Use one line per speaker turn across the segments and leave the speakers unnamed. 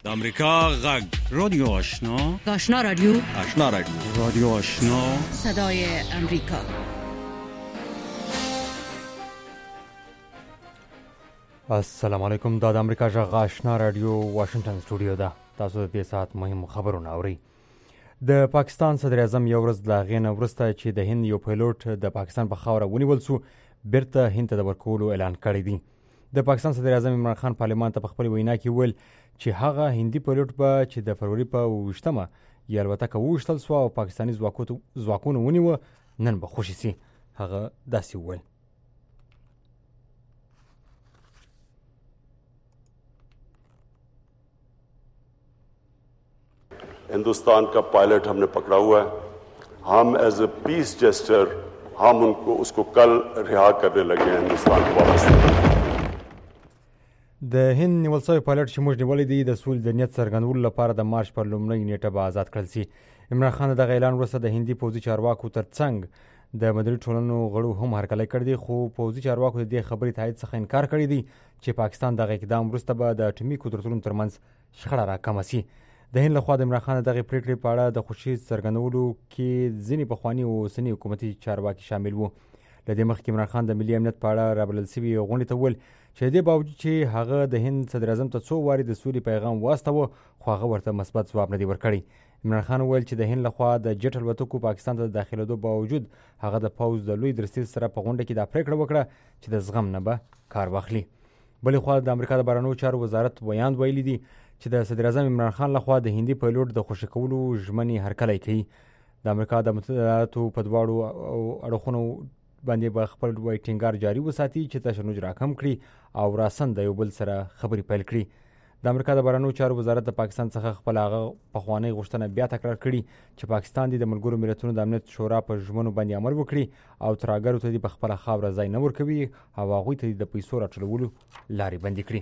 د امریکا غږ رادیو آشنا،
آشنا رادیو،
آشنا رادیو، رادیو آشنا،
صدای امریکا.
السلام علیکم. دا د امریکا غږ آشنا رادیو واشنگټن سټوډیو ده. تاسو د دې ساعت مهم خبرونه اورئ. د پاکستان صدر اعظم یو ورځ له هغې نه وروسته چې د هند یو پیلوټ د پاکستان په خاوره ونیول سو، بیرته هند ته د ورکولو اعلان کړی دی. د پاکستان صدر اعظم عمران خان پارلمان ته په خپل وینا کې ویل چې هغه هندي پیلوټ به چې د فروری په 28مه یې الوتکه وویشتل سوه او پاکستاني ځواکونو ونیوه، نن به خوشي سي. هغه داسې وویل:
हिंदुस्तान का पायलट हमने पकड़ा हुआ है. हम एज ए पीस जेस्टर हम उसको कल रिहा करने लगे हैं हिंदुस्तान को वापस.
د هند نیول شوی پایلټ چې موږ نیولی دی د سولې د نیت څرګندولو لپاره د مارچ پر لومړۍ نیټه به آزاد کړل سي. عمران خان دغه اعلان وروسته د هندي پوځي چارواکو ترڅنګ د مدني ټولنو غړو هم هرکلی کړی دی، خو پوځي چارواکو د دې خبرې تایید څخه انکار کړی دی چې پاکستان دغه اقدام وروسته به د اټومي قدرتونو ترمنځ شخړه راکمه سي. د هند لخوا د عمران خان دغه پریکړې په اړه د خوښۍ څرګندولو کې ځینې پخواني او اوسني حکومتي چارواکي شامل وو. له دې مخکې عمران خان د ملي امنیت په اړه رابلل سوي غونډې ته وویل چې د دې باوجود چې هغه د هند صدر اعظم ته څو وارې د سولې پیغام واستوه، خو هغه ورته مثبت ځواب نه دی ورکړی. عمران خان وویل چې د هند لخوا د جټ الوتکو پاکستان ته د داخلېدو باوجود هغه د پوځ د لوی درستیز سره په غونډه کې دا پریکړه وکړه چې د زغم نه به کار واخلي. بلې خوا د امریکا د بهرنیو چارو وزارت ویاند ویلي دي چې د صدر اعظم عمران خان لخوا د هندي پیلوټ د خوشي کولو ژمنې هرکلی کوي. د امریکا د متحده ایالاتو په دواړو اړخونو باندې به خپل ټینګار جاري وساتي چې تشنج راکم کړي او راسن د یو بل سره خبرې پیل کړي. د امریکا د بهرنیو چارو وزارت د پاکستان څخه خپل هغه پخوانۍ غوښتنه بیا تکرار کړي چې پاکستان د ملګرو ملتونو د امنیت شورا په ژمنو باندې عمل وکړي او ترهګرو ته په خپله خاوره ځای نه ورکوي او هغوی ته د پیسو راټولولو لارې بندې کړي.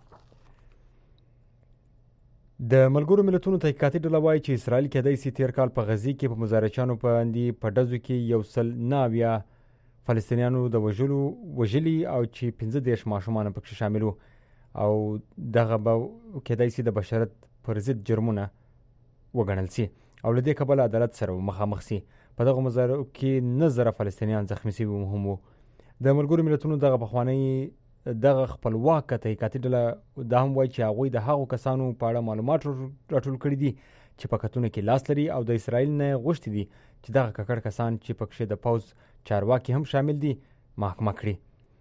د ملګرو ملتونو تحقیقاتي ډله وایي چې اسرائیل کېدای سي تیر کال په غزې کې په مزارچیانو باندې په ډزو کې 109 فلسطینیانو د وژلي او چې 15 ماشومان پکې شامل وو او دغه به کېدای سي د بشرت پر ضد جرمونه وګڼل سي او له دې کبله عدالت سره مخامخ سي. په دغه مظاهرو کې 9,000 فلسطینیان زخمي سوي هم وو. د ملګرو ملتونو دغه پخوانۍ دغه خپلواک تحقیقاتي ډله دا هم وایي چې هغوی د هغو کسانو په اړه معلومات راټول کړي دي چې په کتونه کې لاس لري او د اسرائیل نه غوښتي دي چې دغه ککړ کسان چې پکښې د پوځ چارواکي هم شامل دي محاکمه کړي.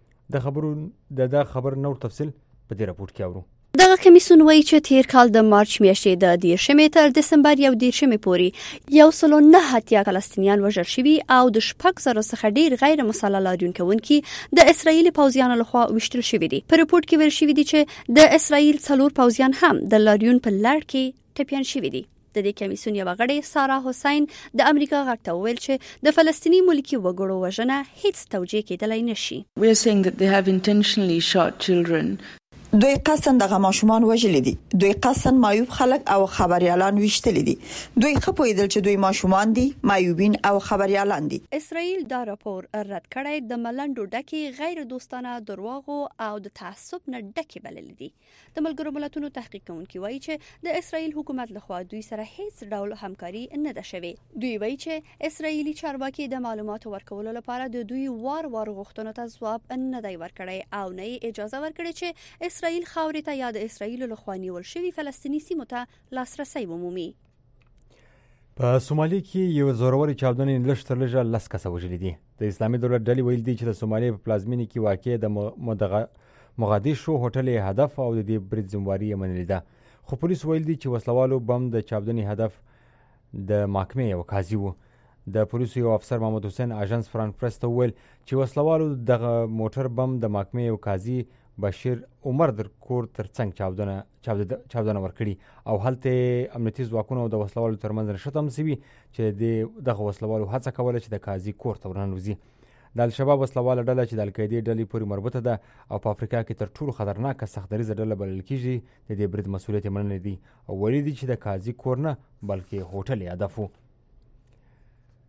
د خبر نور تفصیل په دې راپورټ کې اورو.
دغه کمیسیون وایي چې تیر کال د مارچ میاشتې د 10 تر دسمبر 11 پورې 109 فلسطینیان وژل شوي او د 6,000 څخه ډیر غیر مسلح لاریون کوونکي د اسرائیلي پوځیانو لخوا وشتل شوي دي. په رپورټ کې ویل شوي دي چې د اسرائیل 4 پوځیان هم د لاریون په لړ کې ټپیان شوي دي. د دې کمیسیون یو غړی سارا حسین د امریکا غږ ته وویل چې د فلسطیني ملکي وګړو وژنه هیڅ توجیه کېدلی نشي.
We are saying that they have intentionally shot children.
دوی قصدن دغه ماشومان وژلي دي. دوی قصدن معیوب خلک او خبريالان وشتلي دي. دوی خپویدل چې دوی ماشومان دي، معیوبین او خبريالان دي.
اسرائیل دا راپور رد کړی د ملنډو ډکې غیر دوستانه دروغو او د تعصب نه ډکې بللې دي. د ملګرو ملتونو تحقیق کوونکي وایي چې د اسرائیل حکومت لخوا دوی سره هیڅ ډول همکاري نه ده شوې. دوی وایي چې اسرائیلي چارواکي د معلوماتو ورکولو لپاره د دوی وار غوښتنو ته ځواب نه دی ورکړی او نه اجازه ورکړي چې اسرائیل خاورې ته یا د اسرائیل لخوا نیول شوي فلسطیني سیمو ته لاسرسی ومومي.
په سومالي کې یو زوروري چاودنې لږ تر لږه 10 کسه وژلي دي. د اسلامي دولت ډلې ویل دي چې د سومالي په پلازمینې کې واقع د مغادیشو هوټل هدف او د دې برید ذمہواري یې منلې ده. خو پولیس ویل دي چې وسلوالو بم د چاودنې هدف د محکمې یو قاضي و. د پولیسو یو افسر محمد حسین اژانس فرانس پریس ته وویل چې وسلوالو دغه موټر بم د محکمې یو قاضي بشیر عمر در کور ترڅنګ چاودنه ورکړي او هلته امنیتي ځواکونو د وسلوالو ترمنځ نښته هم سوي چې دغه وسلوالو هڅه کوله چې د قاضي کور ته ورننوځي. د الشباب وسلواله ډله چې د القاعدې ډلې پورې مربوطه ده او په افریقا کې تر ټولو خطرناکه سختدریزه ډله بلل کېږي، د دې برید مسؤلیت یې منلی دی او ویلي دي چې د قاضي کور نه بلکې هوټل هدف و.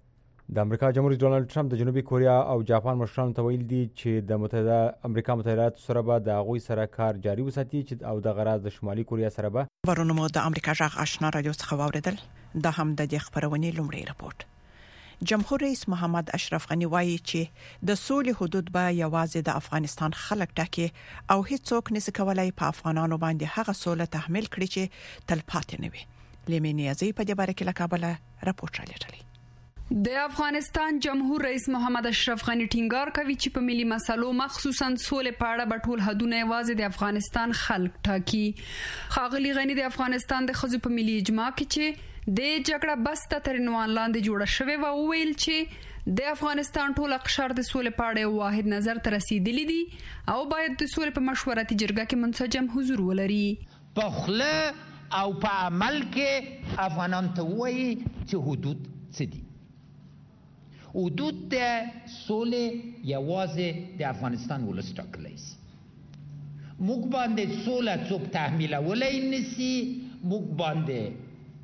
د امریکا جمهور رئیس ډونالد ټرمپ د جنوبي کوریا او جاپان مشرانو ته ویل دي چې د امریکا متحده ایالاتو سره به د هغوی سره کار جاري وساتي چې او د غراض د شمالي کوریا سره به
ورونه مو د امریکا جغ آشنا رادیو څخه واوریدل. دا هم د دې خبرونې لومړی رپورت. جمهور رئیس محمد اشرف غنی وایي چې د سولې حدود به یوازې د افغانستان خلک ټاکي او هیڅوک نشي کولای په افغانانو باندې هغه سوله تحمیل کړي چې تلپاتې نه وي. لیمینیازي په دې باره کې له کابل راپورټ رالیږلی.
د افغانستان جمهور رئیس محمد اشرف غنی ټینګار کوي چې په ملي مسلو مخصوصا سولې په اړه به ټول حدونه یوازې د افغانستان خلک ټاکي. ښاغلي غنی د افغانستان د ښځو په ملي اجماع کې چې د جګړه بسته تر عنوان لاندې جوړه شوې و ویل چې د افغانستان ټول اقشار د سولې په اړه واحد نظر ته رسیدلی دي او باید د سولې په مشورتي جرګه کې منسجم حضور ولري.
په خله او په عمل کې افغانان ته وایي چې حدود څه دي. حدود د سولې یوازې د افغانستان ولس ټاکلی شي. موږ باندې سوله څوک تحمیلولی نشي. موږ باندې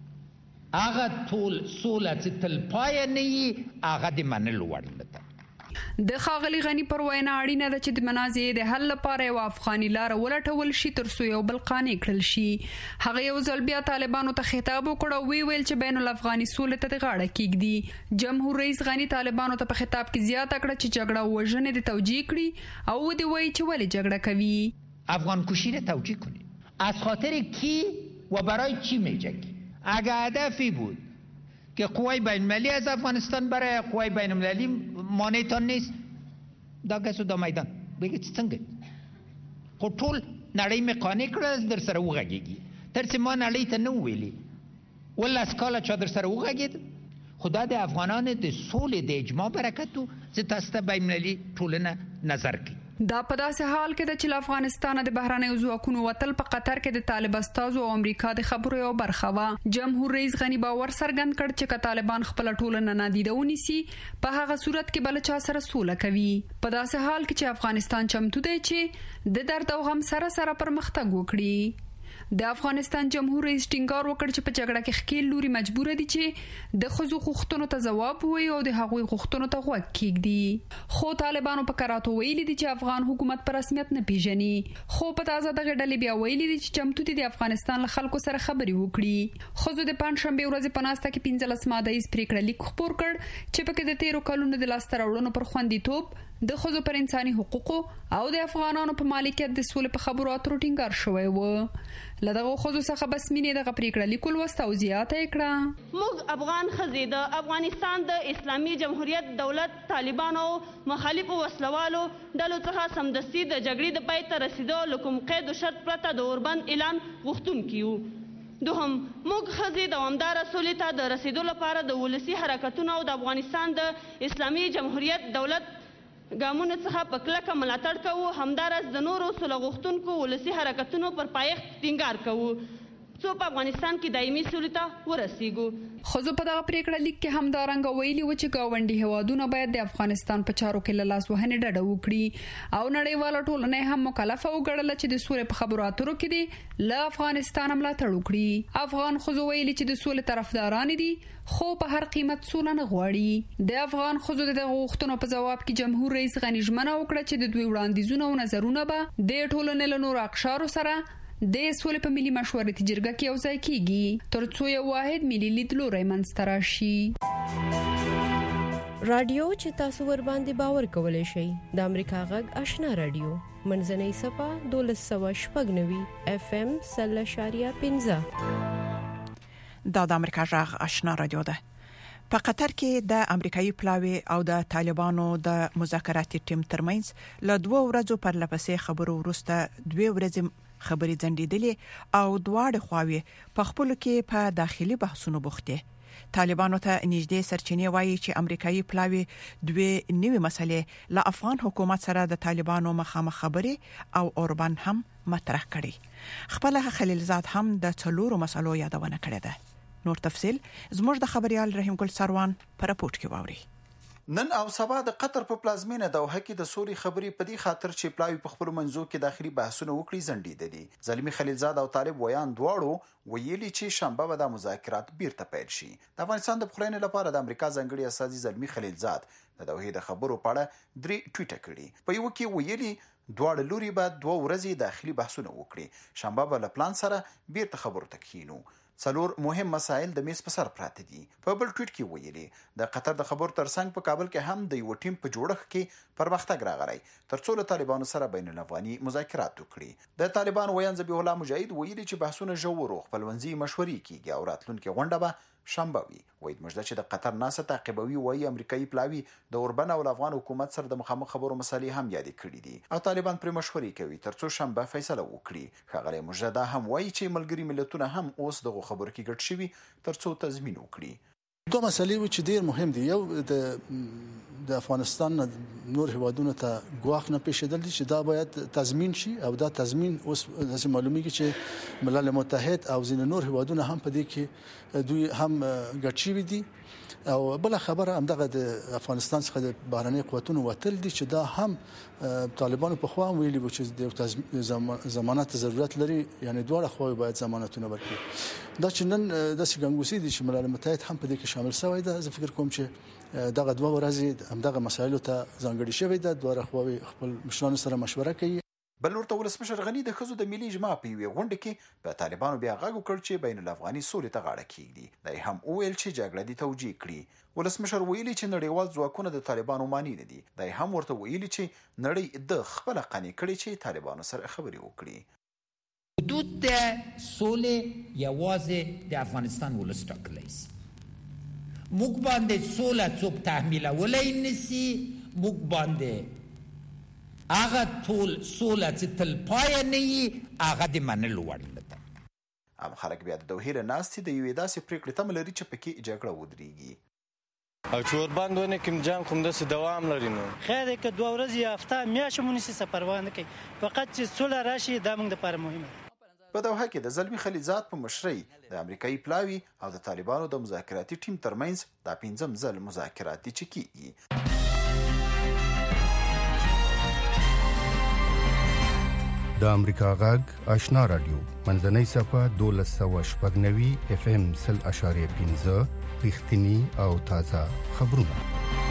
هغه ټول سوله چې تلپایه نه وي هغه د منلو وړ نه ده.
د ښاغلي غنی پر وینا اړینه ده چې د منازعې د حل لپاره یو افغاني لار ولټول شي ترڅو یو بل قانع کړل شي. هغه یو ځل بیا طالبانو ته خطاب وکړ او ویل چې بین الافغاني سولې ته د غاړه کېږدي. جمهور رئیس غنی طالبانو ته په خطاب کې زیاته کړه چې جګړه وژنې د توجیه کړي او دی وایي چې ولې جګړه کوي.
افغان کشی را توجیه کنید. از خاطر کی و برای چی میجنگی؟ اگه هدفی بود که قوای بین المللی از افغانستان برای قوای بین المللی مانعتان نیست دا کسو دا میدان بگید څنګه خو ټول نړۍ می قانع کړل در سره وغږیږي تر څو ما نړۍ ته نو ویلي ولا اسکاله چا در سره وغږید خدا د افغانانو د سولې د اجماع برکتو چې تاسو ته بین المللی ټولنه نظر کوي.
دا په داسې حال کې د چې افغانستان د بهرنیو ځواکونو وتل په قطر کې د طالب استازو او امریکا د خبرو یو برخه و. جمهور رئیس غنی باور څرګند کړ چې طالبان خپل ټولنه نادیده ونیسي په هغه صورت کې بل چا سره سوله کوي. په داسې حال کې چې افغانستان چمتو دی چې د درد او غم سره پرمختګ وکړي. د افغانستان جمهور رئیس ټینګار وکړ چې په جګړه کې خپل لوري مجبور دي چې د خزو غوښتنو ته ځواب ووایي او د هغوی غوښتنو ته غوږ کېږدي. خو طالبانو په کراتو ویلي دي چې افغان حکومت په رسمیت نه پیژني. خو په تازه دغه ډلې بیا ویلي دي چې چمتو دي د افغانستان له خلکو سره خبري وکړي. خزو د پنځشنبه ورځ په ناسته کې 15 ماده یې پریکړه لیک خپور کړ چې پکې د 13 کلونو د لاسته راوړنو پر خوندیتوب د خزو پر انساني حقوقو او د افغانانو په مالکیت د سولې په خبرو اترو ټینګار شوی و. لدغه خزو څخه بس مینې دغه پریکړه لیکل وسته او زیاته کړه.
موږ افغان خزې د افغانستان د اسلامي جمهوریت دولت طالبانو مخالفو وسلوالو ډلو څخه سمدستي د جګړې د پای ته رسیدو لکم قید او شرط پرته د اوربند اعلان غوښتونکي یو. دوهم موږ خزې دوامداره سولې ته د رسیدو لپاره د ولسي حرکتونو او د افغانستان د اسلامي جمهوریت دولت ګامونو څخه په کلکه ملاتړ کوو. همدارس د نورو سوله غوښتونکو ولسي حرکتونو پر پایښت ټینګار کوو څو په افغانستان کې دایمي سولې ته ورسیږو.
خو په دغه پریکړه لیک کې همدارنګه ویلي و چې ګاونډي هوادونه باید د افغانستان په چارو کې له لاس وهنې ډډه وکړي او نړیواله ټولنه هم مکلفه وګڼله چې د سولې په خبرو اترو کې دي له افغانستان ملاتړ وکړي. افغان خزو ویلي چې د سولې طرفداران دي خو په هر قیمت سوله نه غواړي. د افغان خزو د غوښتنو په جواب کې جمهور رئیس غنی ژمنه وکړه چې د دوی وړاندیزونه او نظرونه به د ټولنې له نورو اقشارو سره د سولې په ملي مشورتي جرګه کې یوځای کیږي ترڅو یو واحد ملي لیدلوری منځته راشي.
رادیو چې تاسو ور باندې باور کولای شئ د امریکا غږ آشنا رادیو منځنۍ صفه 1290 FM 0.15
دا د امریکا غږ آشنا رادیو ده. په قطر کې د امریکایي پلاوی او د طالبانو د مذاکراتي ټیم ترمنځ له 2 ورځو پر لپسې خبرو وروسته 2 ورځې خبرې ځنډېدلې او دواړه خواوې په خپل کې په داخلي بحثونو بوخته. طالبانو ته نږدې سرچینې وایي چې امریکایي پلاوی 2 نوې مسلې له افغان حکومت سره د طالبانو مخامخ خبرې او اوربان هم مطرح کړي. خپل خلیلزاد هم د 4 مسلو یادونه کړې ده. نور تفصيل زموږ د خبريال رحیم ګل سروان په راپورټ کې واوري.
نن او سبا د قطر په پلازمینه دوحه کې د سولې خبرې په دې خاطر چې پلاوی په خپل منځو کې داخلي بحثونه وکړي ځنډېدلي. زلمی خلیلزاد او طالب ویان دواړو ویلي چې شنبه به د مذاکرات بیرته پیل شي. د افغانستان د پخلاینې لپاره د امریکا ځانګړي استازي زلمی خلیلزاد د دوحې د خبرو په اړه 3 ټویټ کړي. په یو کې ویلي دواړه لوري به 2 ورځې داخلي بحثونه وکړي. شنبه به له پلان سره بیرته خبرو ته کښینو. 4 مهم مسایل د میز په سر پراته دي. په بل ټویټ کې ویلي د قطر د خبرو ترڅنګ په کابل کې هم د یو ټیم په جوړښت کې پرمختګ راغلی ترڅو له طالبانو سره بین الافغاني مذاکرات وکړي. د طالبان ویان ذبیح الله مجاهد ویلي چې بحثونه ژور خپلمنځي مشورې کیږي او راتلونکي غونډه به شنبه وي. وید مجده چې د قطر ناسه تعقیبوي وایي امریکایي پلاوی د اوربن او افغان حکومت سره د مخامخ خبرو مسالې هم یادې کړې دي او طالبان پر مشورې کوي ترڅو شنبه فیصله وکړي. ښاغلی مجده هم وایي چې ملګري ملتونه هم اوس دغه خبرو کې ګډ شوي ترڅو تضمین وکړي.
2 مسلې چې ډیر مهم دي. یو د افغانستان نور هیوادونو ته ګواښ نه پیښیدل دي چې دا باید تضمین شي او دا تضمین اوس د معلومیږي چې ملل متحد او ځینې نور هیوادونه هم په دې کې دوی هم ګډ شوي دي. او بل خبره هم دغه د افغانستان څخه د بهرنۍ قوتونو وتل دي چې دا هم طالبانو په خوا ویلي و چې د ضمانت ضرورت لري، یعنی دواړه خواوې باید ضمانتونه ورکړي. دا چې نن د سګنګوسی دي چې ملل متحد هم په دې کې شامل شوی دی. زه فکر کوم چې دغه 2 ورځې هم دغه مسایلو ته ځانګړي شوی دی. دواړه خواوې خپل مشرانو سره مشوره کوي.
بل ورته ولسمشر غنی د خزو د ملي اجماع په یوه غونډه کې په طالبانو بیا غږ وکړ چې بین الافغاني سولې ته غاړه کیږدي. دا هم وویل چې جګړه دي توجیه کړي. ولسمشر ویلي چې نړیوال ځواکونه د طالبانو مانی نه دي. دا هم ورته ویلي چې نړۍ د خپل قانې کړي چې طالبانو سره خبرې وکړي.
حدود د سولې یوازې د افغانستان ولس ټاکلی شي. موږ باندې سوله څوک تحمیلولی نشي. موږ باندې هغه ټول سوله چې تل پای نه وي هغه د منلو وړ نه ده.
هم خلک بیا د دوحې له ناستې د یوې داسې پرېکړې تمه لري چې پکې جګړه ودرېږي.
او چې ورباندې ونه کړي جنګ خو همداسې دوام لري. نو
خیر که 2 ورځې یا هفته میاشتې مو نیسي څه پروا نه کوي، فقط چې سوله راشي دا موږ دپاره مهمه ده.
په دوحه کې د زلمی خلیلزاد په مشرۍ د امریکایي پلاوي او د طالبانو د مذاکراتي ټیم ترمنځ دا 5م ځل مذاکرات دي چې کیږي.
د امریکا غږ آشنا رادیو منځنۍ صفه 1290 FM 0.5 رښتینی او تازه خبرونه.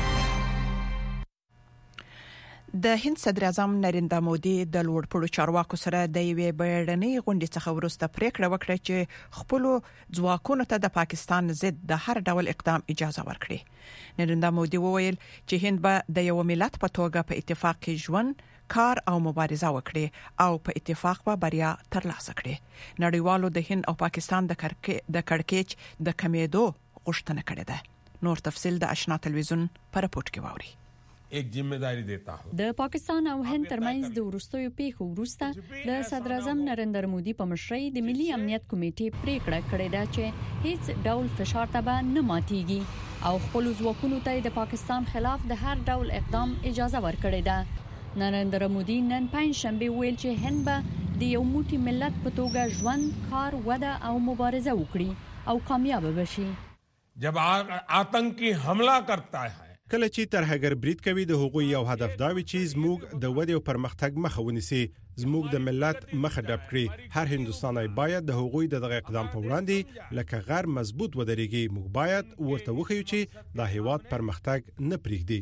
د هند صدر اعظم نریندرا مودي د لوړپوړو چارواکو سره د یوې بیړنۍ غونډې څخه وروسته پریکړه وکړه چې خپل ځواکونو ته د پاکستان ضد د هر ډول اقدام اجازه ورکړي. نریندرا مودي وویل چې هند به د یو ملت په توګه په اتفاق کې ژوند، کار او مبارزه وکړي او په اتفاق به بریا ترلاسه کړي. نړیوالو د هند او پاکستان د کړکېچ د کمیدو غوښتنه کړې ده. نور تفصیل د آشنا تلویزیون پر راپورټ کې واوري.
एक जिम्मेदारी देता हूं.
د پاکستان او هند ترمنځ د وروستیو پیښو وروسته د صدر اعظم نریندرا مودي په مشرۍ د ملي امنیت کمیټې پریکړه کړې ده چې هیڅ ډول فشار ته به نه ماتيږي او خپل ځواکونو ته د پاکستان خلاف د هر ډول اقدام اجازه ورکړې ده. نریندرا مودي نن پنځشنبه ویل چې هند به د یو موټی ملت په توګه ژوند، کار، وده او مبارزه وکړي او کامیاب بشي.
जब आतंकी हमला करता है
کله چې ترهګر برید کوي د حقوق یو هدف دا وي چې زموږ د ودې او پرمختګ مخه ونیسي، زموږ د ملت مخه ډب کړي. هر هندستاني باید د حقوق دغه اقدام په وړاندې لکه غیر مضبوط ودرېږي. موږ باید ورته وښیو چې د هیواد پرمختګ نه پریږدي.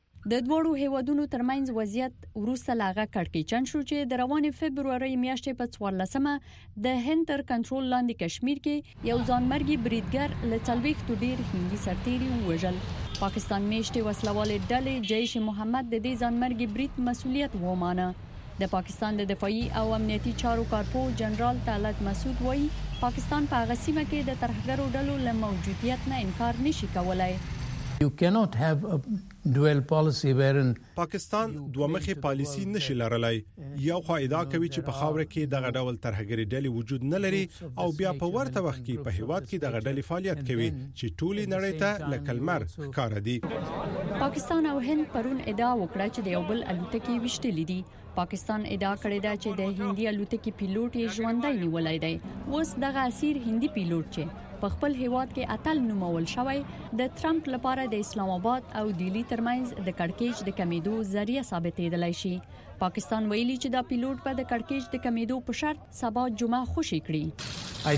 د دوړو هیوادونو ترمنځ وضعیت وروسته لاغه کړکېچن شو چې د روان فبرवरी میاشتې په 14مه د هند تر کنټرول لاندې کشمیر کې یو ځانمرګي بریدګر له 40 ډیر هندي سرتیري وژل. پاکستان میشتي وسلوالې ډلې جیش محمد د دې ځانمرګي برید مسولیت ومانه. د پاکستان د دفاعي او امنیتي چارو کارپو جنرال طلعت مسعود وایي پاکستان په هغه سیمه کې د ترهګرو ډلو له موجودیت نه انکار نشي کولای.
You cannot have a dual policy wherein
پاکستان دوه مخي پالیسی نشي لرلای. یو خو ادعا کوي چې په خاور کې دغه ډول ترهګری ډلې وجود نه لري او بیا په ورته وخت کې په هیواد کې دغه ډلې فعالیت کوي چې ټولي نړۍ ته لکلمر ښکار دي.
پاکستان او هند پرون ادعا وکړه چې د یو بل الوتکې وشتلې دي. پاکستان ادعا کړې ده چې د هندي الوتکې پیلوټ یې ژوندۍ نیولای دی. اوس دغه اسیر هندي پیلوټ چې په خپل هیواد کې اتل نومول شوی د ټرمپ لپاره د اسلام آباد او دلی ترمنځ د کړکېچ د کمیدو ذریعہ ثابتېدلای شي. پاکستان ویلي چې دا پیلوټ به د کړکېچ د کمیدو په شرط سبا جمعه خوشي کړي.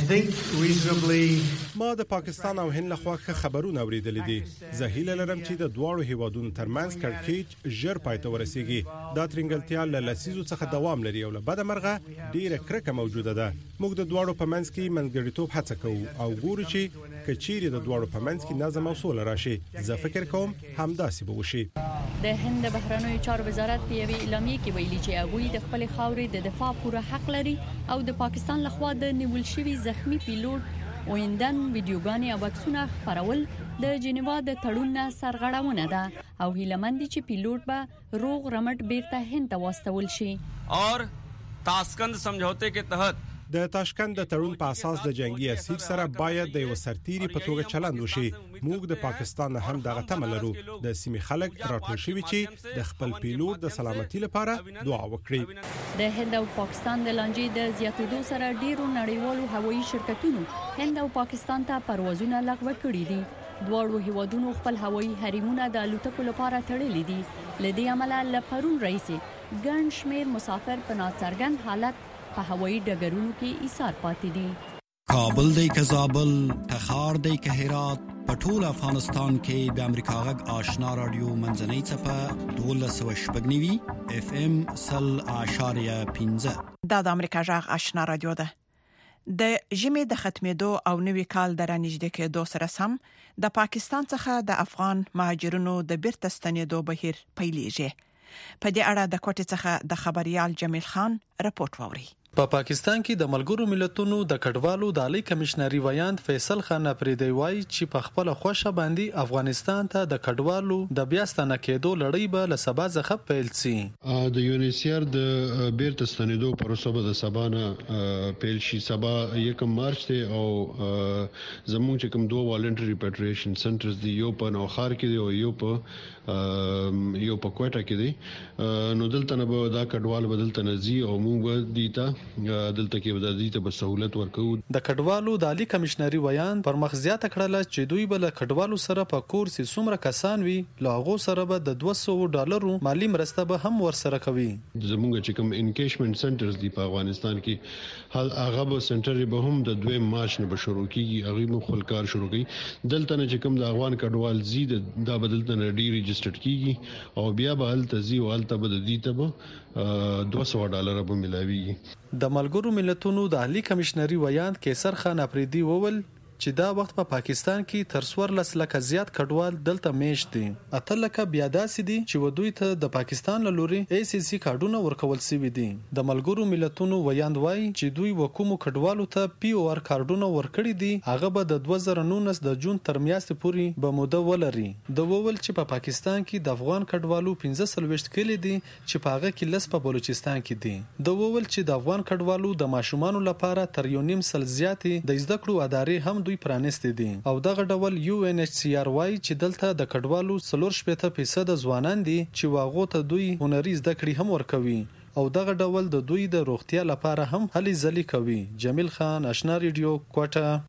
ما د پاکستان او هند لخوا خبرونه اوریدل دي. زه هیله لرم چې د دواړو هیوادونو ترمنځ کړکېچ ژر پای ته ورسیږي. دا ترنګلتیا له لسیزو څخه دوام لري او له بده مرغه ډیره کرکه موجوده ده. موږ د دواړو په منځ کې منځګړیتوب هڅه کوو او ګورو چې کچيري د دواړو په منځ کې نظم او سوله راشي. زه فکر کوم همداسې به وشي.
د هند بهرنیو چارو وزارت په یوه اعلامیه کې ویلي چې هغوی د خپل خاورې د دفاع پوره حق لري او د پاکستان لخوا د نیول شوی زخمی پیلوټ ویندن ویډیوګانې او عکسونه خپرول د جنیوا د تړون سرغړونه ده او هیلمند چې پیلوټ به روغ رمټ بیرته هند ته واستول شي.
اور تاشکند سمجھوتے کے تحت
د تاشکند د تړون په اساس د جنگي اسیر سره باید د یو سرتيري په توګه چلند وشي. موږ د پاکستان هم دغه تمه لرو. د سیمې خلک راټول شوي چې د خپل پیلوټ د سلامتي لپاره دعا وکړي.
د هند او پاکستان د لانجې د زیاتېدو سره ډیرو نړیوالو هوایي شرکتونو هند او پاکستان ته پروازونه لغوه کړي دي. دواړو هیوادونو خپل هوایي حرمونه د الوتکو لپاره تړلي دي. لدې عمله لپرون رئیس ګڼ شمیر مسافر په ناڅرګند حالت په هوایي ډګرونو کې ایثار پاتې دي.
کابل دی که زابل، تخار دی که هرات، په ټول افغانستان کې د امریکا غږ آشنا رادیو منځنۍ څپه 1290 FM 0.15
دا د امریکا غږ آشنا رادیو ده. د ژمي د ختمېدو او نوي کال د رانږدې کېدو سره سم د پاکستان څخه د افغان مهاجرونو د بیرته ستنېدو بهیر پیلېږي. په دې اړه د کوټې څخه د خبريال جمیل خان راپورټ ووري.
په پاکستان کې د ملګرو ملتونو د کډوالو د عالی کمشنري ویاند فیصل خان اپریدی وایي چې په خپل خوښه باندې افغانستان ته د کډوالو د بیا ستنه کېدو لړۍ به له سبا څخه پیل شي.
د یونیسیار د بیرته ستنېدو پروسه به د سبا نه پیل شي. سبا 1 مارچ ته او زموږ چې کوم دوه والنټری ریپاټریشن سنټرز دی، یو په نوخار کې دی او یو په کوټه کې دی. نو دلته نه به دا کډوال بدلته نزي او موږ دیتا دلته کې د دې ته سہولت ورکو.
د کډوالو د عالی کمشنري ویان پر مخ زیاته کړله چې دوی بل کډوالو سره په کورس څومره کسان وي لاغو سره به د $200 مالی مرسته به هم ورسره کوي.
زموږ چې کوم انکیشمنت سنټرز دی په افغانستان کې هغه به سنټر به هم د 2 مارچ نه به شروع کیږي. هغه مو خپل کار شروع کوي. دلته نه چې کوم د افغان کډوال زید دا بدلته نه ډی ريجسترډ کیږي او بیا به هلته زی او هلته به د دې ته به $200 به ملاوي.
د ملګرو ملتونو د عالی کمشنري ویاند کیسر خان اپریدی وویل چې دا وخت په پاکستان کې تر 14 لکه زیات کډوال دلته میشت دي. اته لکه بیا داسې دي چې ودوی ته د پاکستان له لوري ACC کارډونه ورکول شوی دي. د ملګرو ملتونو ویاند وایي چې دوی وکومو کډوالو ته POR کارډونه ورکړي دي. هغه به د 2019 د جون تر میاشتې پورې به موده ولري. د وویل چې په پاکستان کې د افغان کډوالو 15 کلی دي چې په هغه کې لس په بلوچستان کې دي. د وویل چې د افغان کډوالو د ماشومان لپاره تر 1.5 زیاتې د زده کړو ادارې هم دوی پرانستې دي او دغه ډول UNHCR وايي چې دلته د کډوالو 40% ځوانان دي چې واغو ته دوی هنري زده کړې هم ورکوي او دغه ډول د دوی د روغتیا لپاره هم هلي ځلي کوي. جمیل خان، آشنا ریډیو، کوټه.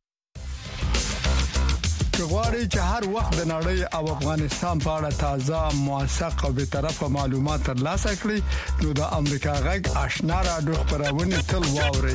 غواړي چې هر وخت د نړۍ او افغانستان په اړه تازه، موثق او به طرفه معلومات ترلاسه کړئ نو د امریکا غږ آشنا رادیو خبرونه تل واورئ.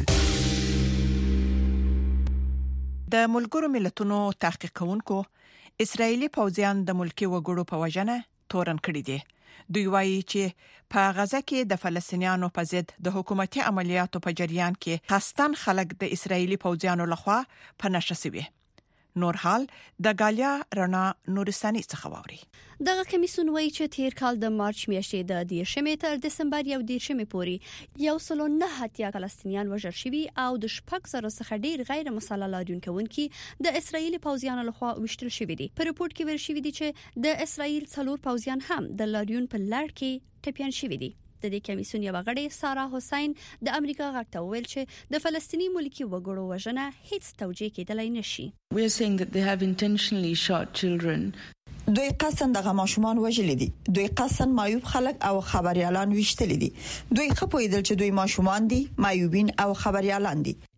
د ملګرو ملتونو تحقیق کوونکو اسرایلی پوځیان د ملکی وګړو په وژنه تورن کړی دي. دوی وایي چې په غزه کې د فلسطینیانو په ضد د حکومتي عملیاتو په جریان کې قصدن خلک د اسرایلی پوځیانو لخوا په نشه شوي. نور حال د غالیا رڼا نورستاني څخه ووري.
دغه کمیسون وایي چې تیر کال د مارچ میاشتې د 10 تر دسمبر 11 پورې 109 فلسطینیان وژل شوي او د 6,000 څخه ډیر غیر مسلح لاریونکي د اسرایلی پوځیانو لخوا وشتل شوي دي. په رپورت کې ویل شوی دی چې د اسرایل 4 پوځیان هم د لاریون په لړ کې ټپيان شوي دي. د دې کمیسون یو غړی سارا حسین د امریکا غږ ته ویل چې د فلسطینی ملکی وګړو وژنه هیڅ توجیه کېدلای نشي.
We are saying that they have intentionally shot children.
دوی قصدن دغه ماشومان وژلي دي. دوی قصدن معیوب خلک او خبريالان وشتلي دي. دوی خپویدل چې دوی ماشومان دي، معیوبین او خبريالان دي.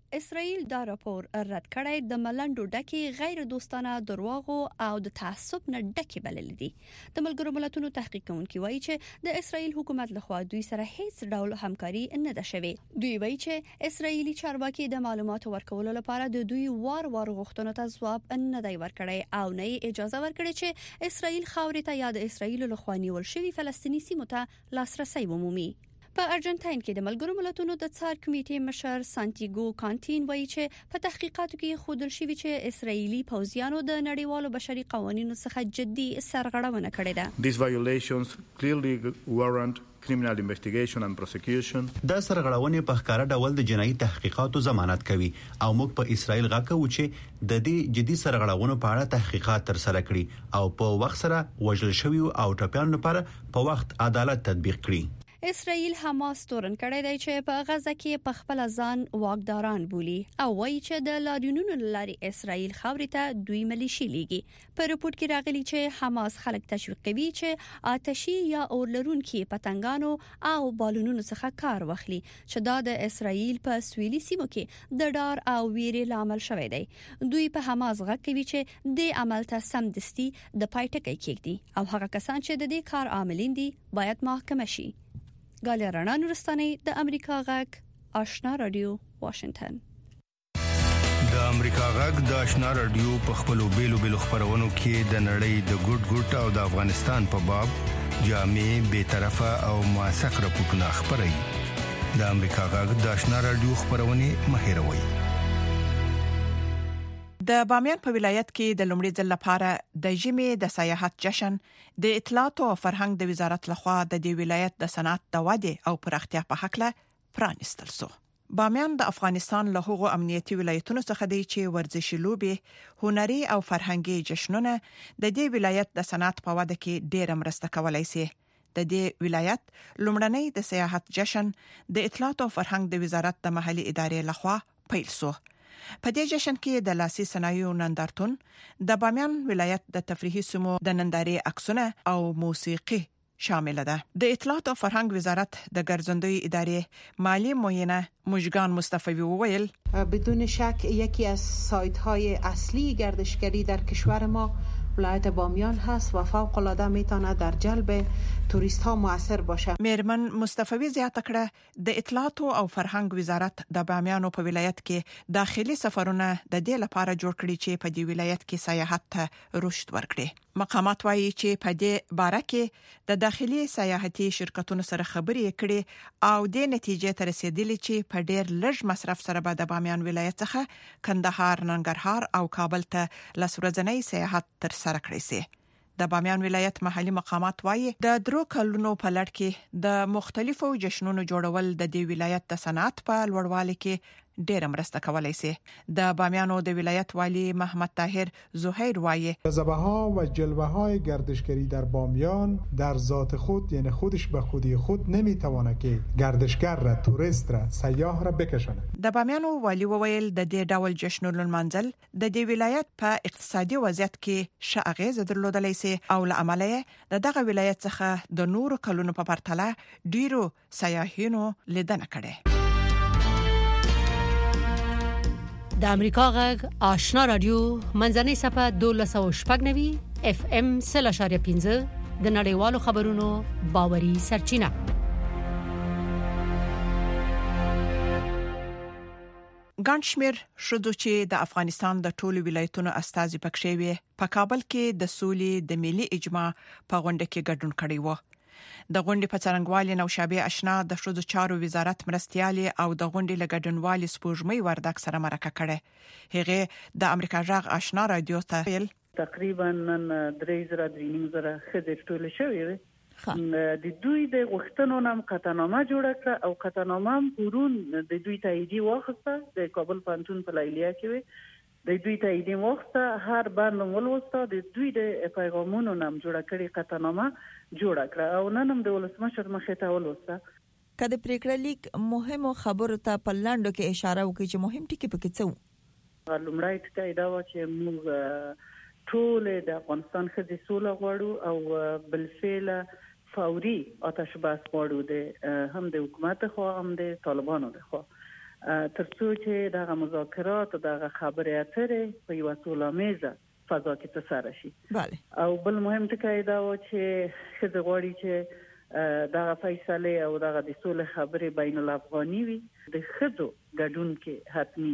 اسرائیل دا راپور رد کړی د ملنډو ډکې غیر دوستانه دروغو او د تعصب نه ډکې بلل دي. د ملګرو ملتونو تحقیق کوونکي وایي چې د اسرائیل حکومت لخوا دوی سره هیڅ ډول همکاري نه ده شوې. دوی وایي چې اسرائیلي چارواکي د معلوماتو ورکولو لپاره د دوی وار غوښتنو ته ځواب نه دی ورکړی او نه اجازه ورکړي چې اسرائیل خاورې ته یا د اسرائیل لخوا نیول شوی فلسطینی سیمو ته لاسرسي ومومي. په ارجنټاین کې د ملګرو ملتونو د څار کمیټې مشر سانتیاګو کانټین وایي چې په تحقیقاتو کې ښودل شوی چې اسرائیلي پوځیانو د نړیوالو بشري قوانینو څخه جدي سرغړونه کړې ده.
These violations clearly warrant criminal investigation and prosecution.
دا سرغړونې په ښکاره ډول د جنایي تحقیقاتو ضمانت کوي او موږ په اسرائیل غاکو چې د دې جدي سرغړونو په اړه تحقیقات تر سره کړي او په وخت سره وژل شوی او ټپيانو لپاره په وخت عدالت تطبیق کړي.
اسرائیل حماس تورن کړی دی چې په غزه کې په خپل ځان واکداران بولي او وایي چې د لاریونونو لاري اسرائیل خاورې ته دوی ملیشي لیږي. په رپورت کې راغلي چې حماس خلک تشویق کوي چې آتشي یا اورلرونکي پتنګانو او بالونونو څخه کار واخلي چې دا د اسرائیل په سویلي سیمو کې د ډار او ویرې لامل شوی دی. دوی په حماس غږ کوي چې د عمل ته سمدستي د پایټکې کېږي او هغه کسان چې د دې کار عاملین دي باید محاکمه شي. غالیا رڼا نورستاني د امریکا غږ آشنا رادیو واشنگټن.
د امریکا غږ د آشنا رادیو په خپلو بیلو خبرونو کې د نړۍ د ګډ او د افغانستان په باب جامع به طرفه او موثق راپورټونه خبري. د امریکا غږ د آشنا رادیو خبرونه مهیروي.
د بامیان په ولایت کې د لومړي ځل لپاره د ژمي د سیاحت جشن د اطلاعات او فرهنګ د وزارت لخوا د دې ولایت د صنعت د ودې او پراختیا په حق له پرانستل شو. بامیان د افغانستان له هغو امنیتي ولایتونو څخه دی چې ورزشي لوبې، هنري او فرهنګي جشنونه د دې ولایت د صنعت په وده کې ډېر مرسته کولای شي. د دې ولایت لومړنی د سیاحت جشن د اطلاعات او فرهنګ د وزارت د محلي ادارې لخوا پیل شو. په دې جشن کې د لاسي صنایعو نندارتون، د بامیان ولایت د تفریحي سیمو د نندارې عکسونه او موسیقي شامل ده. د اطلاعات او فرهنګ وزارت د ګرځندوی ادارې مالی معینه مژگان مصطفی وویل
بدون شک یکی از سایت‌های اصلی گردشگری در کشور ما ولایت بامیان هست و فوق العاده میتونه در جلب توریست ها مؤثر باشه.
میرمن مصطفی زیاته کړه د اطلاعات او فرهنګ وزارت د بامیان په ولایت کې داخلي سفرونه د دې لپاره جوړ کړي چې په دې ولایت کې سیاحت ته رشد ورکړي. مقامات وایي چې په دې باره کې د داخلي سیاحتي شرکتونو سره خبرې کړي او د نتیجې ته رسیدلي چې په ډېر لږ مصرف سره به د بامیان ولایت څخه کندهار، ننګرهار او کابل ته لسورځنۍ سیاحت تر سره کړی شي. د بامیان ولایت محلي مقامات وایي د درو کلونو په لړ کې د مختلفو جشنونو جوړول د دې ولایت د صنعت په لوړوالي کې ډېر مرسته کولای شي. د بامیانو د ولایت والی محمد طاهر زهیر وایي
جذبه‌ها و جلوه‌های گردشگری در بامیان در ذات خود یعنی خودش به خودی خود نمیتونه که گردشگر را، توریست را، سیاح را بکشونه.
د بامیانو والی وویل د دې ډول جشنونو منځل د دې ولایت په اقتصادي وضعیت کې ښه اغیزه درلودلی شي او له امله د دغه ولایت څخه د نورو کلونو په پرتله ډیرو سیاحینو لیدنه کړې.
د امریکا غږ آشنا رادیو منځنۍ صفه 1290 اف ام 0.15 د نړیوالو خبرونو باوري سرچینه.
ګڼ شمېر ښځو چې د افغانستان د ټولو ولایتونو استازي پکښې وي په کابل کې د سولې د ملي اجماع په غونډه کې ګډون کړی و. د غونډې په څرنګوالي نوشابه آشنا د ښځو چارو وزارت مرستيالي او د غونډې لګډنوالي سپوږمۍ وردک سره مرکه کړه. هغه د امریکا غږ آشنا رادیو ته ویل
تقریبا نن 3,000 خځې ټول شوې د دوی د غوښتنو نام قطعنامه جوړه کړه او قطعنامه پورون د دوی تاییدي واخسته د کابل پانتون په لایلیا کې د دوی تاییدي واخسته هر بند ولوسته د دوی د پیغامونو نام جوړه کړي قطعنامه جوړه کړه او نن هم د ولسمشر مخې ته ولوسته.
کله پریکړه لیک مهمو خبرو ته په لاندو کې اشاره وکړي چې مهم ټکي پکې څه
لومړی ټکی دا و چې موږ ټول د افغانستان خځې سوله غواړو او بالفعل فوري آتش بس غواړو د هم د حکومت خو هم د طالبانو خو ترڅو چې دغه مذاکرات او دغه خبرې اترې په یو سوله‌آمیزه فضا کې ترسره شي.
بله.
او بل مهم ټکی دا و چې ښځې غواړي چې دغه فیصله او دغه د سولې خبرې بین الافغاني وي، د ښځو ګډون کې حتمی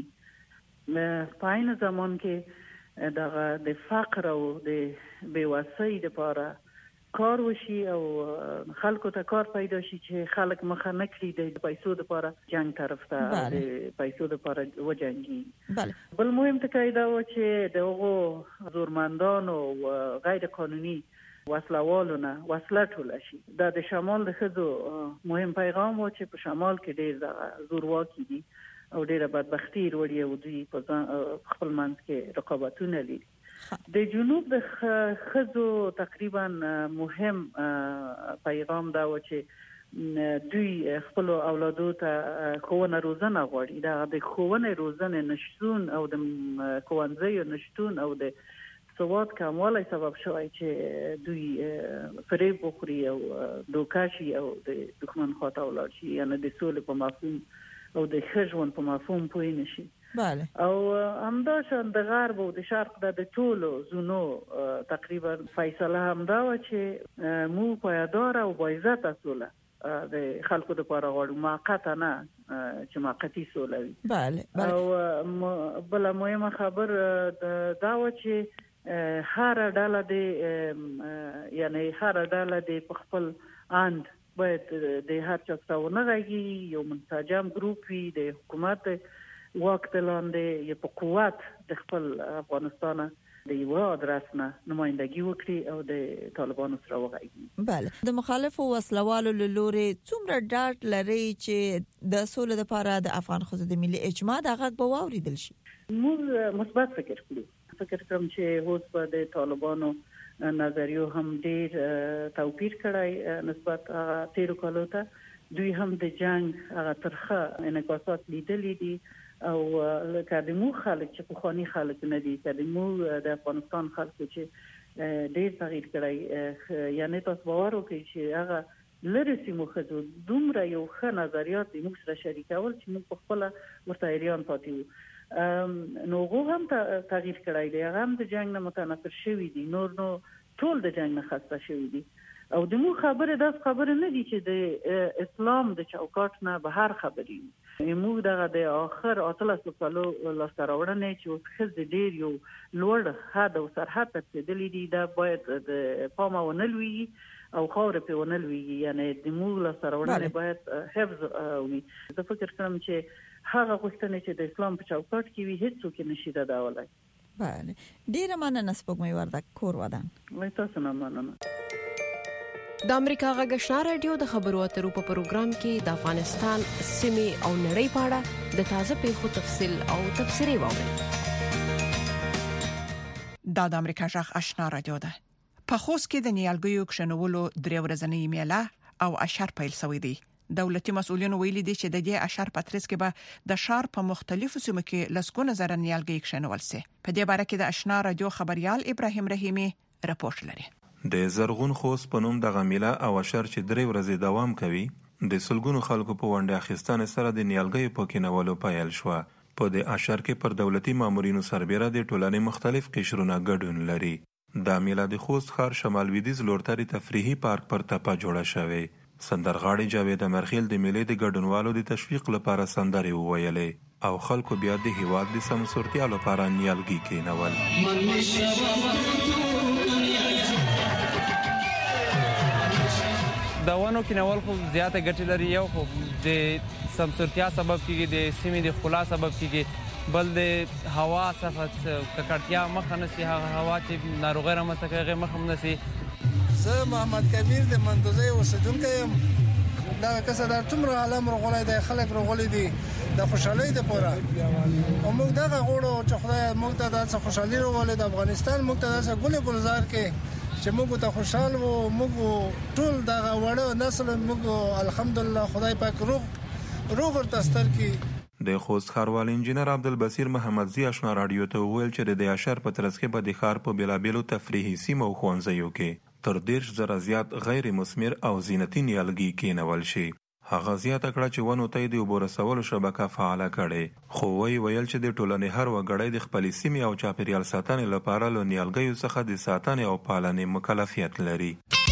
په عین زمان کې دغه د فقر او د بیوسۍ لپاره کار وشي او خلکو ته کار پیدا شي چې خلک مخه نه کړي د پیسو لپاره جنگ طرف ته د پیسو لپاره وجنګي. بل مهم ټکی دا و چې دغه زورمندان او غیر قانوني وسلوالونه وسله ټوله شي. دا د شمال د ښځو مهم پیغام و چې په شمال کې ډېر زورواکي دي او ډېره بدبختي وروړي او دوی په خپل منځ کې رقابتونه لري. د جنوب د ښځو تقریبا مهم پیغام دا و چې دوی خپل اولادو ته ښوونه روزنه غواړي. دا د ښوونې روزنې نشتون او د ښوونځیو نشتون او د سواد کموالی سبب شوی چې دوی فریب وخوري او دوکه شي او د دښمن خواته ولاړ شي، یعنی د سولې په مفهوم او د ښه ژوند په مفهوم پوه نه شي.
بله.
او همداشان د غرب او د شرق د ټولو زونو تقریبا فیصله همدا و چې مو پایدار او باعزته سوله د خلکو لپاره غواړو، موقته نه چې موقتي سوله وي.
بله.
او بل مهمه خبر دا و چې هر ډله د یعنی هر ډله د په خپل اند باید د هر چا څو نه غږی یو منسجم ګروپ وي د حکومت واک لاندې یو په قوت د خپل افغانستان د یو ادرس نه نمائندګي وکړي او د طالبانو سره وغږیږي.
بله. د مخالفو وسلوالو له لوري څومره ډاټ لري چې د سولې لپاره د افغان ښځو د ملي اجماع د غږ به واوریدل شي؟
موږ مثبت فکر کوم چې اوس په د طالبانو نظریو هم ډیر توپیر کړای نسبت تیرو کالو ته. دوی هم د جنگ هغه ترخه انعکاسات لیدلې دي او لکه د مو خلک چې په خواني خلک نه دي، د مو د افغانستان خلک چې ډیر تغییر کړای، یعنی تاسو باور وکړئ چې هغه لری سیمو خزو دومره یو ښه نظریات موږ سره شریکول چې موږ په خپل ورته ایران پاتې وو. نو هم تغییر کړای دی، هغه هم د جنگ نه متنفر شوی دي، نور نو ټول د جنگ نه خسته شوی دي. او د مو خبره داس خبره نه دي چې د اسلام د چوکاټ نه بهر خبرې مو دغه د اخر اتلس کالو لاستراوړنه چې خزه ډیر یو لوړ حد او سرحد ته تدلی دي، دا باید د پامه ونلوي او خاور په ونلوي، یعنی د مو لاستراوړنه باید حفظ وي. زه فکر کوم چې هغه غوښتنه چې د اسلام په چوکاټ کې وي هیڅ څوک نشي دا داولای.
بله. ډیره مننه سپوږمۍ وردک کور ودان.
وای تاسو نه مننه.
د امریکا غږ آشنا رادیو د خبرو اترو په پروګرام کې د افغانستان سیمې او نړۍ په اړه د تازه پیښو تفصیل او تبصرې واورئ.
د امریکا غږ آشنا رادیو ده. په خوست کې د نیالګیو کښنولو درې ورځنۍ میله او اشر پیل شوې دي. دولتي مسؤلین ویلي دي چې د دې اشر پاتریس کې به د شهر په مختلفو سیمو کې لسګونه زره نیالګي کښنول شي. په دې باره کې د آشنا رادیو خبريال ابراهيم رحیمي راپور لري.
د زرغون خوست په نوم د غمیله او اشر چې درې ورځې دوام کوي د سلګونو خلکو په ونډه اخیستنې سره د نیالګیو په کینولو پیل شو. په د اشر کې پر دولتي مامورینو سربېره د ټولنې مختلف قشرونه ګډون لري. د میله د خوست ښار شمال لویدیځ لورتري تفریحي پارک پر تپه جوړه شوې. سندرغاړي جاوید امرخیل د میلې د ګډونوالو د تشویق لپاره سندرې وویلې او خلکو بیا د هیواد د سمسورتیا لپاره نیالګي کینول.
د ونو کینول خو زیاته ګټه لري، یو خو د سمسورتیا سبب کیږي، د سیمې د ښکلا سبب کیږي، بل د هوا صفت ککړتیا مخه نسی، هغه هوا چې ناروغي رامنځته کوي مخه نسی.
زه محمد کبیر د مندوزي اوسیدونکی یم. دا کسه د ټومره عالم رغولای د خلک رغولې دي د خوشحالۍ لپاره، او موږ دغه غوړو چې خدای موږ ته د خوشحالي رغولې د افغانستان موږ ته د ګل ګلزار کې چې موږ ته خوشحال وو، موږ ټول دغه وړو نسل موږ الحمدلله خدای پاک روغ ورتستر کی.
د خوست ښاروال انجینر عبدالبصیر محمدزی آشنا رادیو ته ویل چې د اشر په ترڅ کې به د ښار په بیلابیلو تفریحي سیمو او ښوونځیو کې تر 10,000 زیات غیر مثمر او زینتي نیالګي کینول شي. هغه زیاته کړه چې ونو ته د اوبو رسولو شبکه فعاله کړي خو ویل چې د ټولنې هر وګړی د خپل سیمې او چاپیریال ساتنې لپاره له نیالګیو څخه د ساتنې او پالنې مکلفیت لري.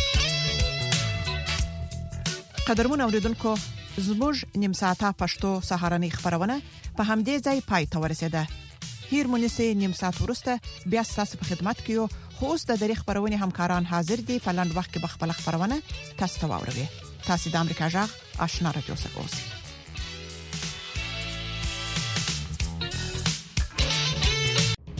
قدرمن اوریدونکو زموږ نیم ساعته پښتو سهارنۍ خبرونه په همدې ځای پای ته ورسېده. هیر مونږه نیم ساعت وروسته بیا ستاسو په خدمت کې یو. خو اوس د دې خبرونه همکاران حاضر دي په لاند وخت کې بخپل خبرونه تاسو ته واوروي. تاسو د امریکا جغ آشنا رادیو څخه اوسئ.